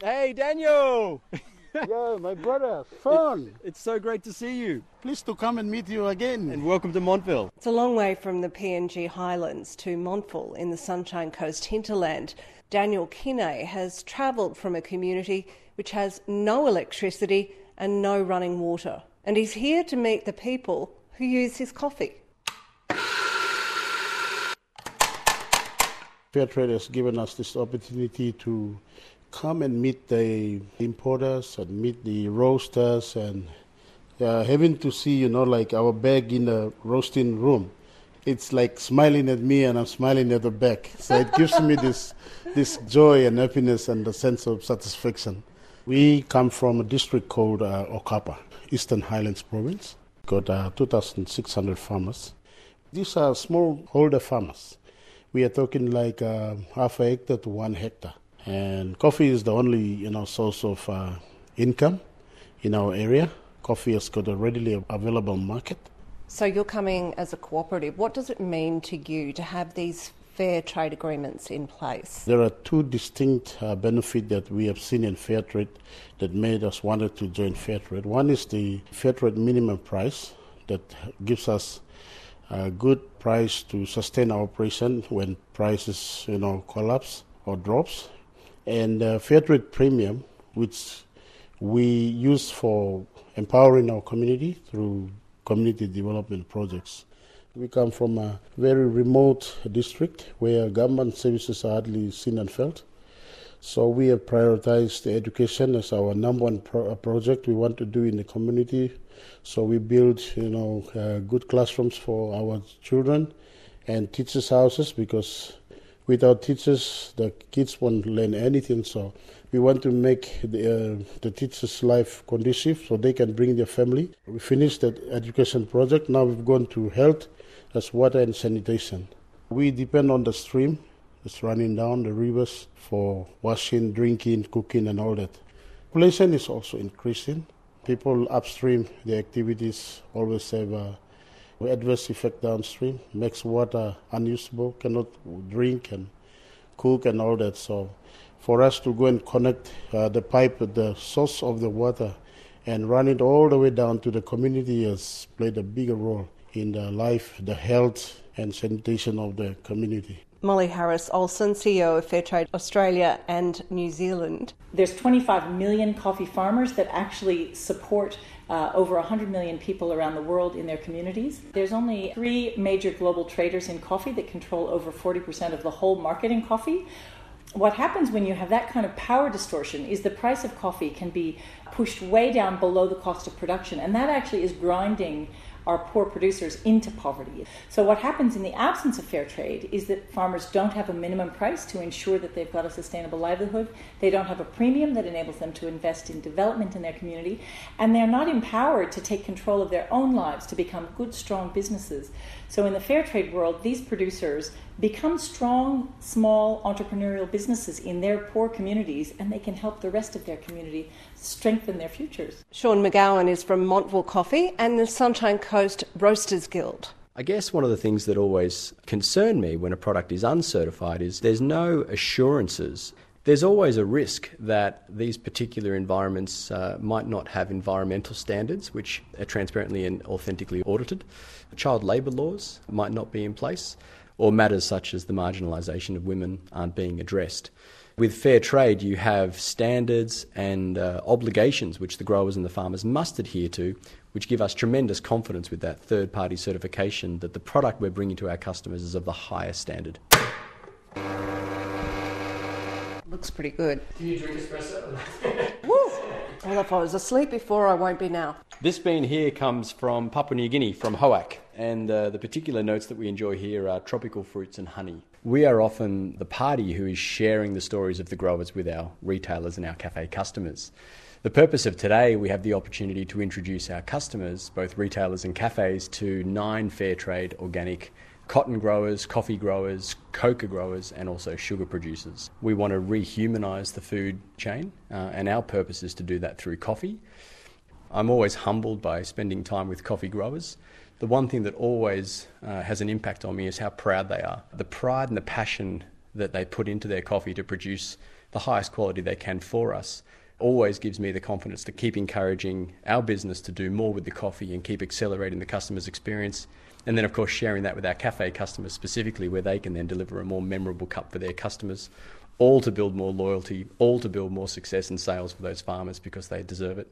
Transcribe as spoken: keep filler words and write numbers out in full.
Hey, Daniel! Yeah, my brother, Fern. It, it's so great to see you. Pleased to come and meet you again. And welcome to Montville. It's a long way from the P N G Highlands to Montville in the Sunshine Coast hinterland. Daniel Kinney has travelled from a community which has no electricity and no running water. And he's here to meet the people who use his coffee. Fairtrade has given us this opportunity to come and meet the importers and meet the roasters, and uh, having to see, you know, like our bag in the roasting room. It's like smiling at me and I'm smiling at the bag. So it gives me this this joy and happiness and a sense of satisfaction. We come from a district called uh, Okapa, Eastern Highlands Province. Got uh, two thousand six hundred farmers. These are smallholder farmers. We are talking like uh, half a hectare to one hectare. And coffee is the only, you know, source of uh, income in our area. Coffee has got a readily available market. So you're coming as a cooperative. What does it mean to you to have these fair trade agreements in place? There are two distinct uh, benefits that we have seen in fair trade that made us wanted to join fair trade. One is the fair trade minimum price that gives us a good price to sustain our operation when prices, you know, collapse or drops. And uh, fair trade premium, which we use for empowering our community through community development projects. We come from a very remote district where government services are hardly seen and felt. So we have prioritized education as our number one pro- project we want to do in the community. So we build, you know, uh, good classrooms for our children and teachers' houses, because without teachers, the kids won't learn anything. So we want to make the, uh, the teachers' life conducive so they can bring their family. We finished that education project. Now we've gone to health, as water and sanitation. We depend on the stream. It's running down the rivers for washing, drinking, cooking, and all that. Population is also increasing. People upstream, the activities always have a adverse effect downstream, makes water unusable, cannot drink and cook and all that. So for us to go and connect uh, the pipe, the source of the water, and run it all the way down to the community has played a bigger role in the life, the health and sanitation of the community. Molly Harris-Olsen, C E O of Fairtrade Australia and New Zealand. There's twenty-five million coffee farmers that actually support uh, over one hundred million people around the world in their communities. There's only three major global traders in coffee that control over forty percent of the whole market in coffee. What happens when you have that kind of power distortion is the price of coffee can be pushed way down below the cost of production, and that actually is grinding our poor producers into poverty. So what happens in the absence of fair trade is that farmers don't have a minimum price to ensure that they've got a sustainable livelihood. They don't have a premium that enables them to invest in development in their community, and they're not empowered to take control of their own lives to become good, strong businesses. So in the fair trade world, these producers become strong, small entrepreneurial businesses in their poor communities, and they can help the rest of their community strengthen their futures. Sean McGowan is from Montville Coffee and the Sunshine Coast Roasters Guild. I guess one of the things that always concern me when a product is uncertified is there's no assurances. There's always a risk that these particular environments uh, might not have environmental standards which are transparently and authentically audited. Child labour laws might not be in place, or matters such as the marginalisation of women aren't being addressed. With fair trade, you have standards and uh, obligations which the growers and the farmers must adhere to, which give us tremendous confidence with that third-party certification that the product we're bringing to our customers is of the highest standard. Looks pretty good. Do you drink espresso? Woo! Well, if I was asleep before, I won't be now. This bean here comes from Papua New Guinea, from Hoak, and uh, the particular notes that we enjoy here are tropical fruits and honey. We are often the party who is sharing the stories of the growers with our retailers and our cafe customers. The purpose of today, we have the opportunity to introduce our customers, both retailers and cafes, to nine fair trade organic cotton growers, coffee growers, cocoa growers, and also sugar producers. We want to rehumanise the food chain, uh, and our purpose is to do that through coffee. I'm always humbled by spending time with coffee growers. The one thing that always uh, has an impact on me is how proud they are. The pride and the passion that they put into their coffee to produce the highest quality they can for us, always gives me the confidence to keep encouraging our business to do more with the coffee and keep accelerating the customer's experience. And then, of course, sharing that with our cafe customers specifically, where they can then deliver a more memorable cup for their customers, all to build more loyalty, all to build more success and sales for those farmers because they deserve it.